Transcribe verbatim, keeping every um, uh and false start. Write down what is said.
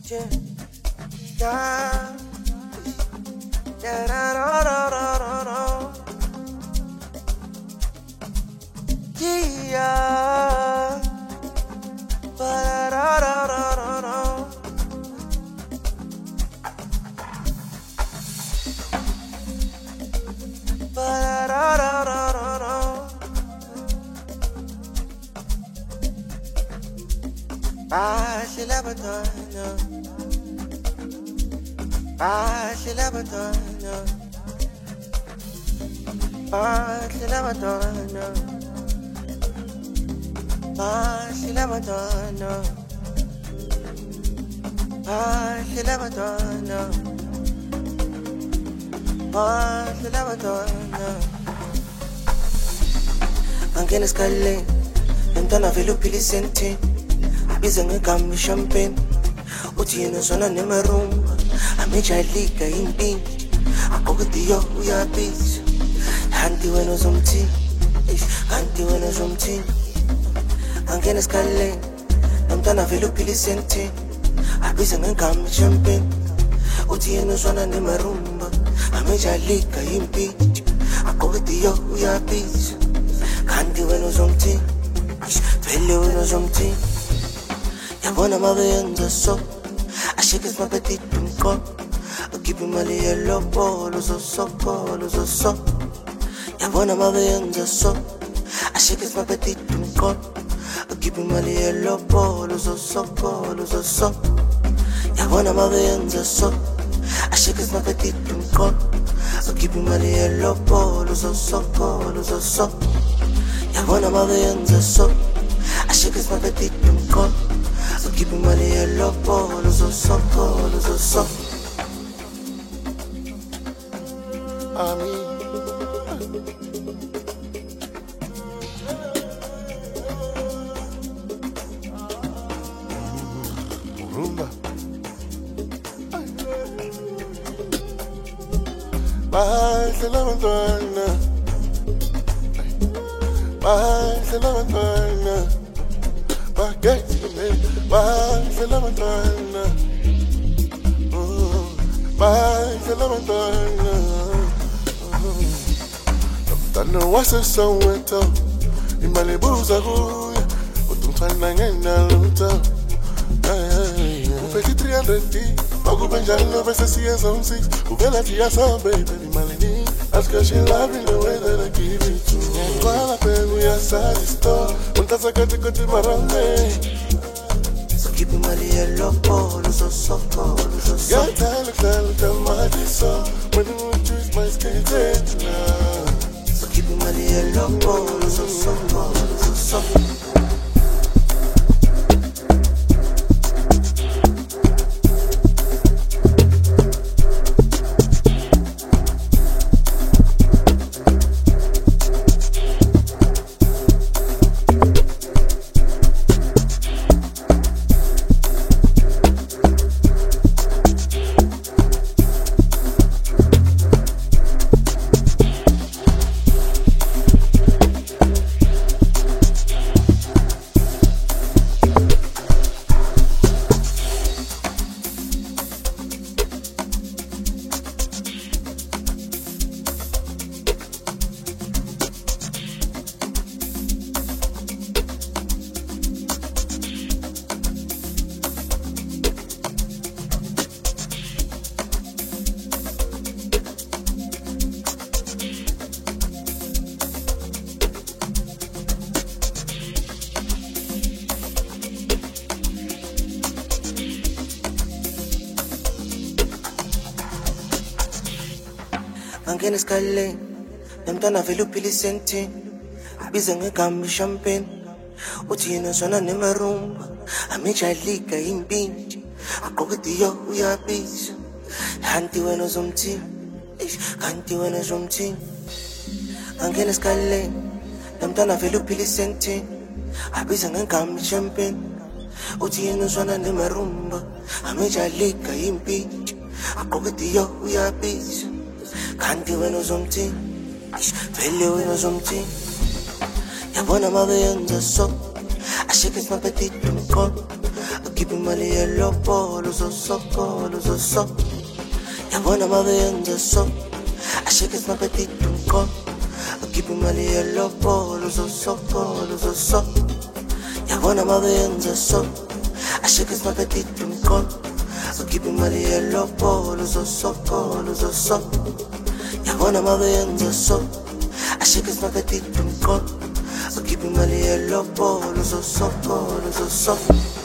Yeah, yeah, yeah, da, da, da, da, da, da. Yeah, ba, da, da, da, da, da. Ba, da, da, da, da, da. Ah, she never done, no. Ah, she never done, no. Ah, she never done, no. Ah, she never done, no. Ah, she never done, no. Ah, she never done, no. Angena skale, entana velo pili sente. Biza ngegama champagne uthi yena zona nemarumba amejayilika impini akokutiyo uyabiza hanti wena uzomthini hanti wena uzomthini angena esikhaleni nomntana vele uphila isentini abiza ngegama champagne uthi yena zona nemarumba amejayilika impini akokutiyo uyabiza hanti wena uzomthini vele wena uzomthini. Yabona mabenza so I shake his my petite dumko I keep him a yellow ball so so ball so so Yabona mabenza so I shake his my petite dumko I keep him a yellow ball so so ball so so Yabona mabenza so I shake his my petite dumko I keep him a yellow ball so so ball so so Yabona mabenza so I shake his my petite dumko So keep him money a love ball, so so ball, so so. I mean, rumba. Bye, se la ventana. Bye, se la ventana. Bye, Bye, se la ventana. Bye, se la ventana. Ventana wasa soweto. Imalibu zaguya. Utumfana ngena luta. Ufeki three hundred D. Pagu benjalo vese siya zone six. Uvela tia sa baby malini. Ask her she love me the way that I give it to her. Kwa la pegu ya sadisto. Untasa kati kati marame. Keep him a yellow ball, so so ball, so so. Yeah, tell her, tell her, tell my so. When you choose my skin, now. So keep him a yellow ball, so so ball, so so. Angena esikhaleni nomntana vele uphila isentini abiza ngegama champagne uthi yena zona nemarumba amejayilika impini akokutiyo uyabiza hanti wena uzomthini kanti wena uzomthini angena esikhaleni nomntana vele uphila isentini abiza ngegama champagne uthi yena zona nemarumba amejayilika impini akokutiyo uyabiza Kanti wena uzomthini vele wena uzomthini Yabona mabenza so I shake his my petite dumko I ukhipha imali yelobolo uzosokolo uzoso yabona mabenza so ashake smapetiti mko ukhipha imali yelobolo uzosokolo uzoso yabona mabenza so ashake smapetiti mko ukhipha imali yelobolo uzosokolo uzoso yabona mabenza so ashake smapetiti mko ukhipha imali yelobolo uzosokolo uzoso